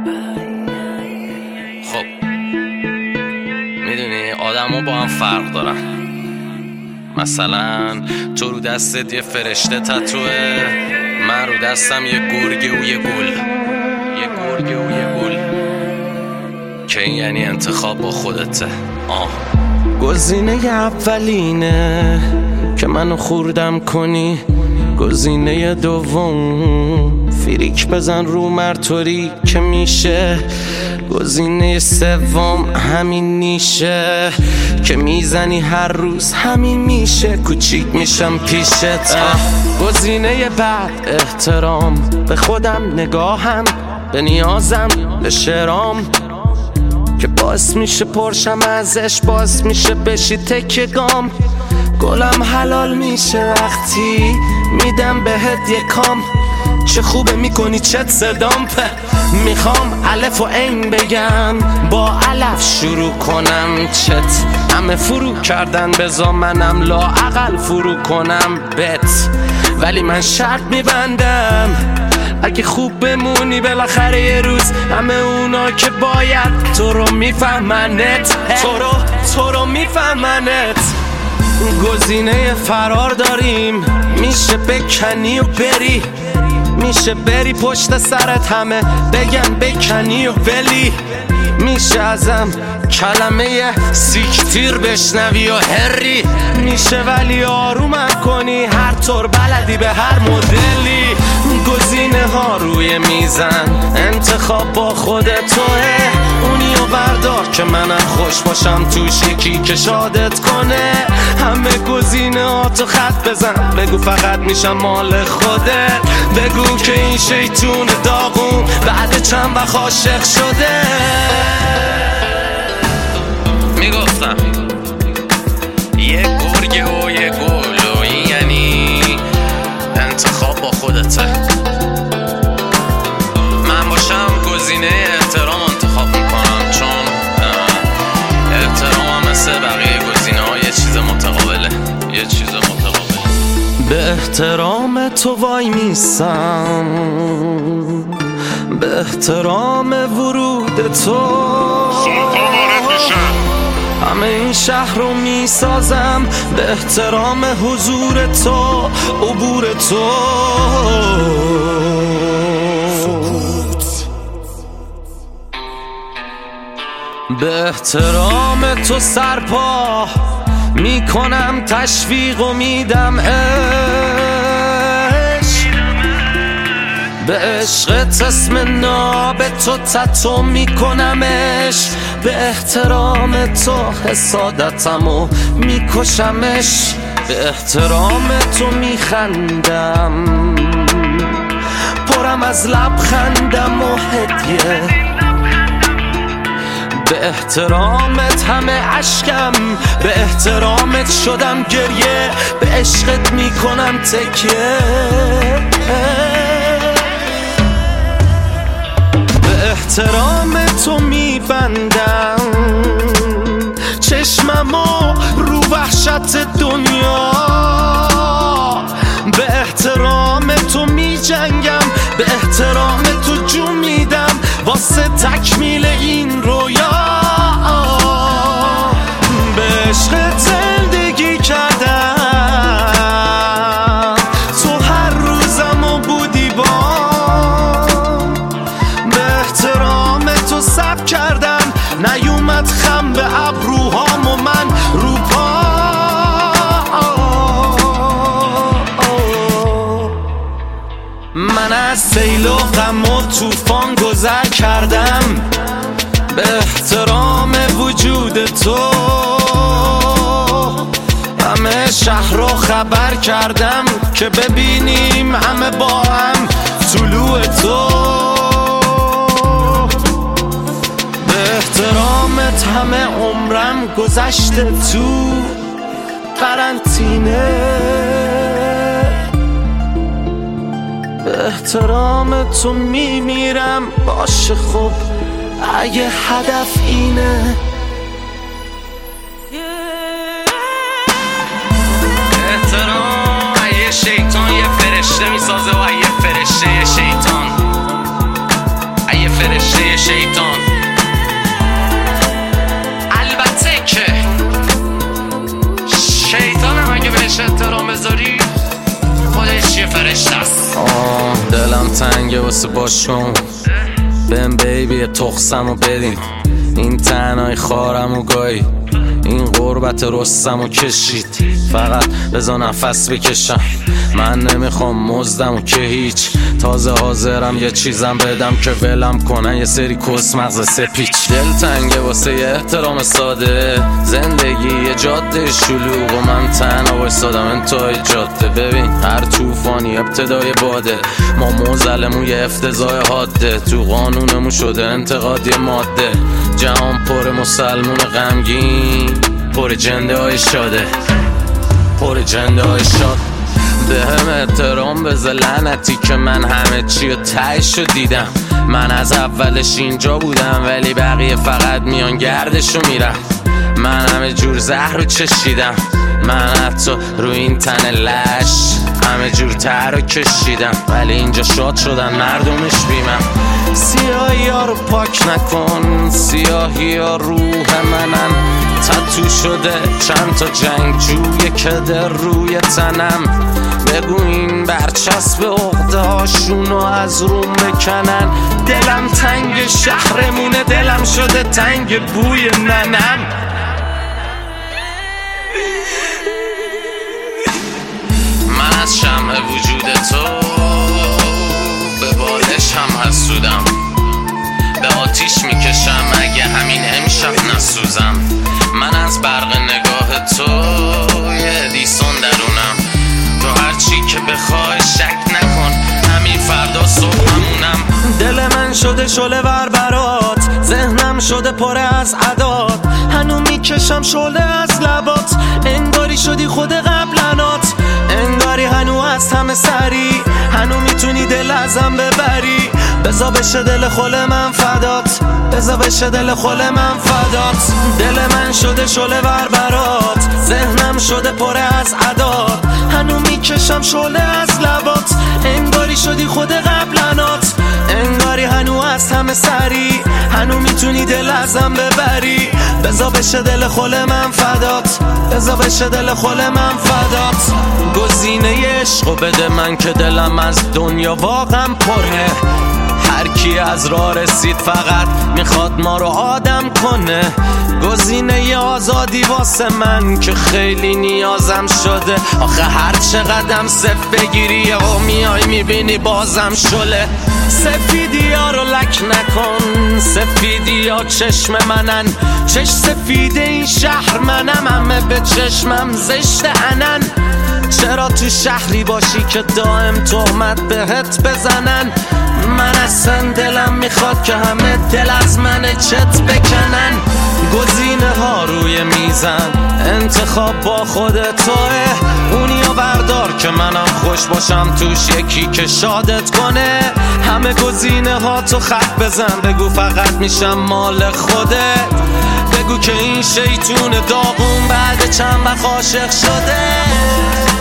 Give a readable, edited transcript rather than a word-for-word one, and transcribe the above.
خب میدونی آدم ها با هم فرق دارن. مثلا تو رو دستت یه فرشته تتوه، من رو دستم یه گرگه و یه گل. که این یعنی انتخاب با خودته. گزینه اولینه که منو خوردم کنی، گزینه دوم فریک بزن رو مرطوری که میشه، گزینه سوم همین نیشه که میزنی هر روز همین میشه، کوچیک میشم پیشت. گزینه بعد احترام به خودم، نگاهم به نیازم، به شعرام که باعث میشه پرشم ازش، باعث میشه بشی تکه گام. گلم حلال میشه وقتی میدم بهت یه کام. چه خوبه میکنی چت صدام، میخوام الف و عین بگم، با الف شروع کنم. چت همه فرو کردن بزا منم لااقل فرو کنم بت، ولی من شرط میبندم اگه خوب بمونی بالاخره یه روز همه اونا که باید تو رو میفهمنت، تو رو میفهمنت. گزینه فرار داریم، میشه بکنی و بری، میشه بری پشت سرت همه بگن بکنی و ولی میشه ازم کلمه سیکتیر بشنوی و هری میشه، ولی آرومم کنی هر طور بلدی به هر مدلی. گزینه ها روی میزن، انتخاب با خودت توه، اونی و بردار که منم خوش باشم توش، یکی که شادت کنه. همه گزینه ها تو خط بزن، بگو فقط میشم مال خودت، بگو که این شیطون داغون بعد چند وقت عاشق شده. میگفتم یه گرگه و یه گل و این یعنی انتخاب با خودته. من باشم گزینه احترام انتخاب میکنم، چون احترام هم مثل بقیه گزینه ها یه چیز متقابله. به احترام تو وای میسم، به احترام ورود تو همه این شهر رو میسازم، به احترام حضور تو، عبور تو. به احترام تو سرپا میکنم تشویق و میدم به عشقت اسم ناب تو تتو میکنمش، به احترام تو حسادتمو میکشمش، به احترام تو میخندم پرم از لبخندم و هدیه، به احترامت همه عشقم، به احترامت شدم گریه، به عشقت میکنم تکیه، به احترام تو میبندم چشممو رو وحشت دنیا، به احترام تو میجنگم، به احترام تو جون میدم واسه تکمیل این رویا، به عشق زندگی کردم تو هر روزمو بودی بام، به احترام تو صبر کردم نیومد خم به ابروهام و من رو پا، من از سیل و غم و طوفان گذر کردم، به احترام وجود تو همه شهر رو خبر کردم که ببینیم همه با هم طلوع تو، به احترامت همه عمرم گذشته تو قرنطینه، به احترام تو میمیرم باشه خب اگه هدف اینه، احترام یه شیطان یه فرشته میسازه و یه فرشته یه شیطان، یه فرشته یه دلم تنگه واسه باشون بهم بیبی تخصم و بدین این تنهای خارم و گایی این غربت رستم و کشید فقط بذار نفس بکشم من نمیخوام مزدم و که هیچ تازه حاضرم یه چیزم بدم که ولم کنن یه سری کس مغز سپیچ دل تنگه واسه یه احترام ساده زندگی یه جاده شلوغ و من تنها وایسادم انتهای جاده ببین هر طوفانی ابتدای باده ما موزلمون یه افتضاح حاده تو قانونمون شده انتقادی ماده جهان پر مسلمون غمگین پر جنده های شاده پر جنده های شاد به هم احترام بذار لعنتی که من همه چی رو تهشو دیدم من از اولش اینجا بودم ولی بقیه فقط میان گردشو میرم من همه جور زهر رو چشیدم من حتی رو این تن لش همه جور تر رو کشیدم ولی اینجا شاد شدن مردمش بیمم سیاهی ها رو پاک نکن سیاهی ها روح منن تتو شده چند تا جنگجوی که در روی تنم بگو این برچسب عقده هاشونو از روم بکنن دلم تنگ شهرمونه دلم شده تنگ بوی ننم من از شمع وجود تو به بالش هم حسودم به آتیش میکشم اگه همین امشب نسوزم من از برق نگاه تو یه دیسون درونم تو هرچی که بخوای شک نکن همین فردا صبح همونم دل من شده شعله ور برات ذهنم شده پر از عداد هنو میکشم شعله از لبات انگاری شدی خود قبلنات انگاری هنو از همه سری هنو میتونی دل ازم ببری بزا بشه دل خل من فدات بزا بشه دل خل من فدات دل من شده شعله ور برات ذهنم شده پر از عداد هنو میکشم شعله از لبات انگاری شدی خود قبلنات انگاری هنو از همه سری هنو میتونی دل ازم ببری بزا بشه دل خل من فدات بزا بشه دل خل من فدات گزینه عشقو بده من که دلم از دنیا واقعا پره هر کی از راه رسید فقط میخواد ما رو آدم کنه گزینه آزادی واسه من که خیلی نیازم شده آخه هر چقدرم صف بگیری و میای میبینی بازم شله سفیدی ها رو لک نکن سفیدی ها چشم منن چش سفید این شهر منم همه به چشمم زشت انن چرا تو شهری باشی که دائم تهمت بهت بزنن من اصلا دلم میخواد که همه دل از من چت بکنن گزینه ها روی میزن انتخاب با خود توه اونیا بردار که منم خوش باشم توش یکی که شادت کنه همه گزینه ها تو خط بزن بگو فقط میشم مال خودت بگو که این شیطون داغون بعد چند وقت عاشق شده